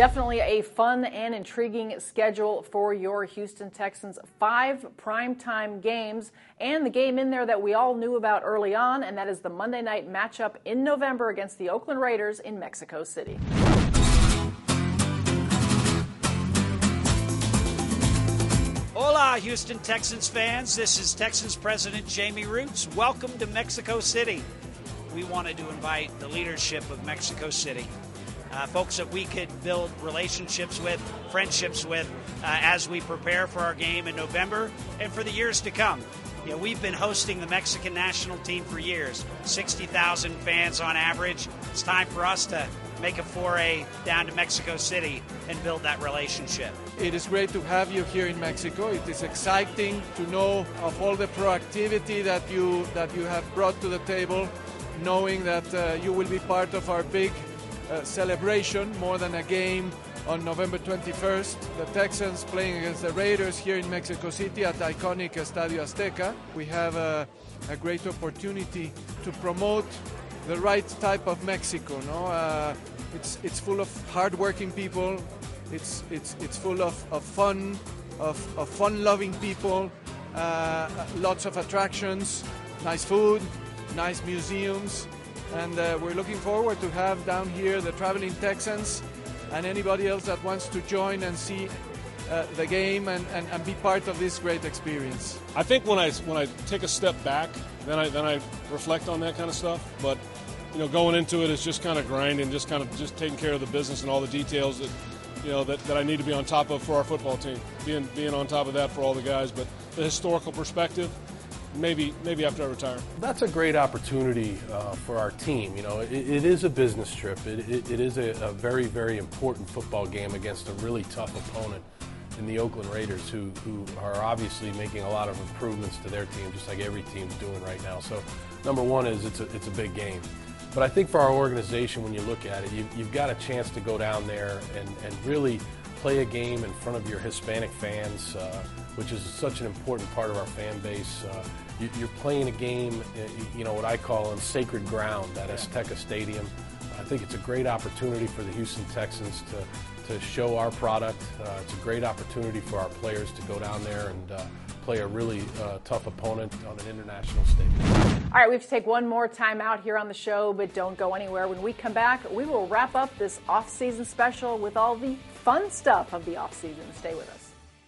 Definitely a fun and intriguing schedule for your Houston Texans. 5 primetime games and the game in there that we all knew about early on, and that is the Monday night matchup in November against the Oakland Raiders in Mexico City. Hola, Houston Texans fans. This is Texans President Jamie Roots. Welcome to Mexico City. We wanted to invite the leadership of Mexico City, folks that we could build relationships with, friendships with, as we prepare for our game in November and for the years to come. You know, we've been hosting the Mexican national team for years, 60,000 fans on average. It's time for us to make a foray down to Mexico City and build that relationship. It is great to have you here in Mexico. It is exciting to know of all the proactivity that you have brought to the table, knowing that you will be part of our big celebration, more than a game, on November 21st. The Texans playing against the Raiders here in Mexico City at iconic Estadio Azteca. We have a great opportunity to promote the right type of Mexico. No, it's full of hardworking people. It's full of fun, of fun-loving people. Lots of attractions, nice food, nice museums. And we're looking forward to have down here the traveling Texans and anybody else that wants to join and see the game and be part of this great experience. I think when I take a step back, then I reflect on that kind of stuff. But you know, going into it is just kind of grinding, just taking care of the business and all the details that I need to be on top of for our football team. Being on top of that for all the guys, but the historical perspective. Maybe after I retire. That's a great opportunity for our team. You know, it is a business trip. It is a very, very important football game against a really tough opponent in the Oakland Raiders, who are obviously making a lot of improvements to their team, just like every team's doing right now. So, number one is it's a big game. But I think for our organization, when you look at it, you've got a chance to go down there and really play a game in front of your Hispanic fans, which is such an important part of our fan base. You're playing a game, what I call on sacred ground at Azteca Stadium. I think it's a great opportunity for the Houston Texans to show our product. It's a great opportunity for our players to go down there and play a really tough opponent on an international stage. All right, we have to take one more time out here on the show, but don't go anywhere. When we come back, we will wrap up this off-season special with all the fun stuff of the off-season. Stay with us.